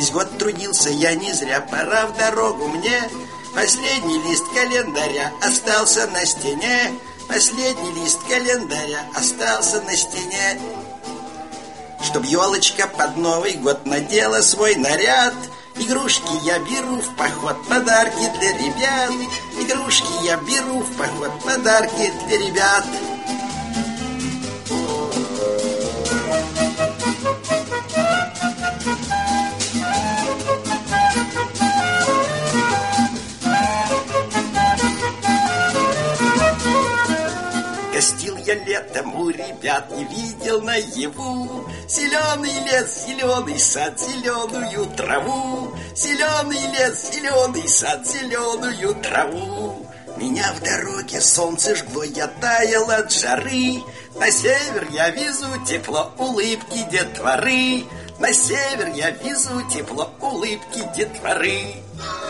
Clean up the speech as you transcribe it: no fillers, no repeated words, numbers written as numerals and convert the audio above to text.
Весь год трудился я не зря, пора в дорогу мне. Последний лист календаря остался на стене. Последний лист календаря остался на стене. Чтоб елочка под Новый год надела свой наряд. Игрушки я беру в поход, подарки для ребят. Игрушки я беру в поход, подарки для ребят. Гостил я летом у ребят и видел наяву зеленый лес, зеленый сад, зеленую траву. Зеленый лес, зеленый сад, зеленую траву. Меня в дороге солнце жгло, я таял от жары. На север я везу тепло, улыбки детворы. На север я везу тепло, улыбки детворы.